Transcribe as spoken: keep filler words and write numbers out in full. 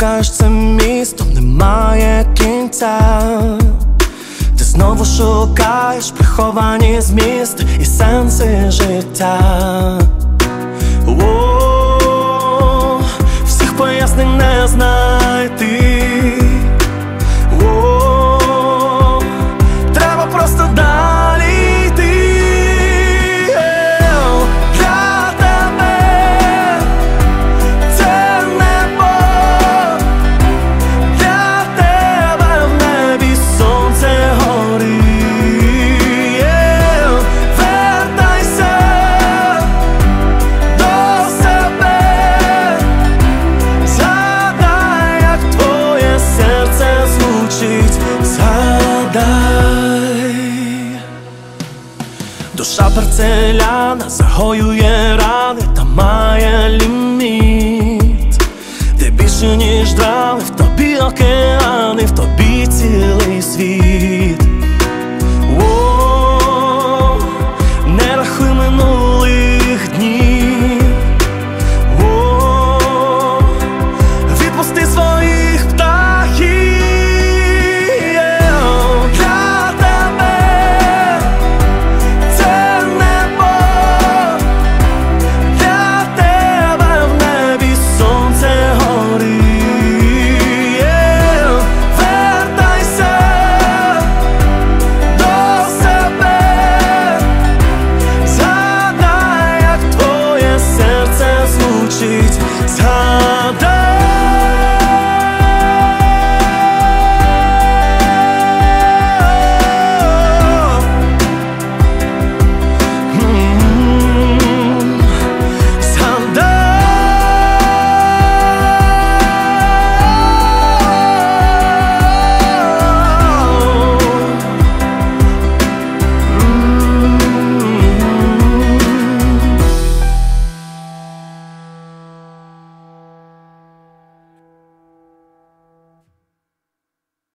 шукаєш це місто, немає кінця. Ти знову шукаєш приховані змісти і сенси життя. О, всіх пояснень не знайти. О, треба просто далі йти. Для тебе це небо, для тебе в небі сонце горить. Вертайся до себе, згадай, як твоє серце звучить. Згадай. Душа парцеляна загоює рани та має ліміт, де більше ніж драми в тобі океан.